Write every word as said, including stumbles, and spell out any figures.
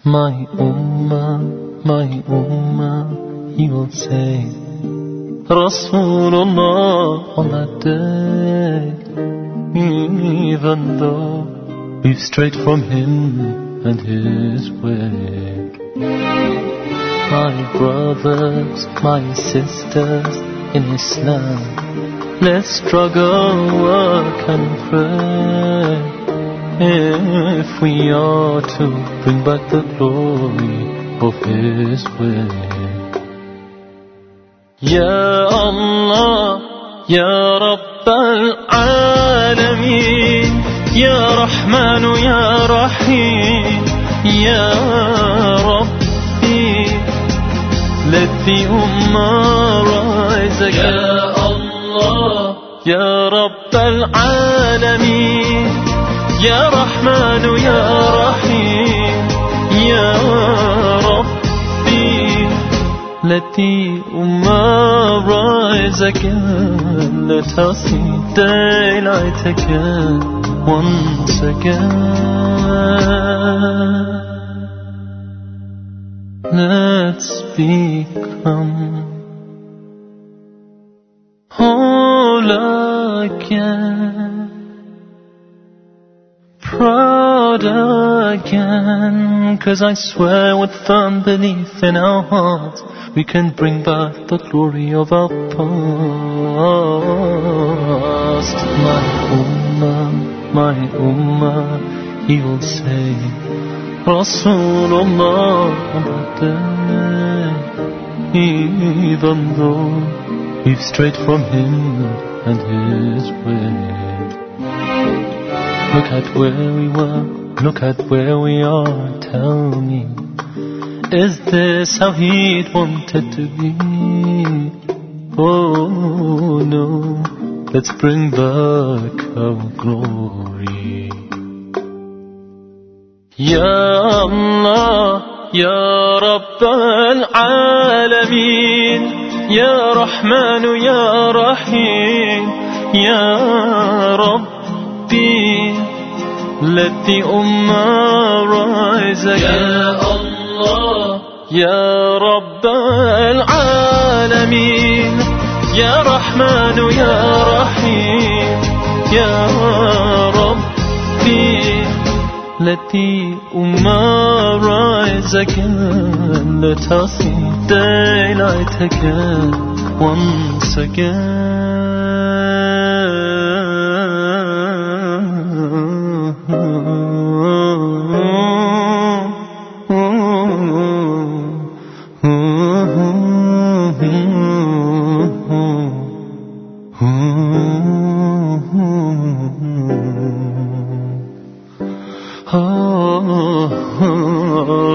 My Ummah, my Ummah, he will say, Rasulullah on that day, even though we've strayed from him and his way. My brothers, my sisters in Islam, let's struggle, work and pray, if we are to bring back the glory of his way. Ya Allah, Ya Rabb al-Alameen, Ya Rahmanu, Ya Rahim, Ya Rabbi, let the Ummah rise again. Ya Allah, Ya Rabb al-Alameen, Ya Rahmanu, Ya Rahim, Ya Rabbi, let the Ummah rise again. Let us see daylight again, once again. Let's become whole again, proud again, 'cause I swear with firm belief in our hearts we can bring back the glory of our past. My Ummah, my Ummah, he will say, Rasulullah on that day, even though we've strayed from him and his way. Look at where we were, look at where we are, tell me, is this how he'd wanted to be? Oh no, let's bring back our glory. Ya Allah, Ya Rabb al-Alameen, Ya Rahmanu, Ya Rahim, Ya Rabbi, let the Ummah rise again. Ya Allah, Ya Rabb al-Alameen, Ya Rahmanu, Ya Rahim, Ya Rabbi, let the Ummah rise again. Let us see daylight again, once again. Oh, oh, oh.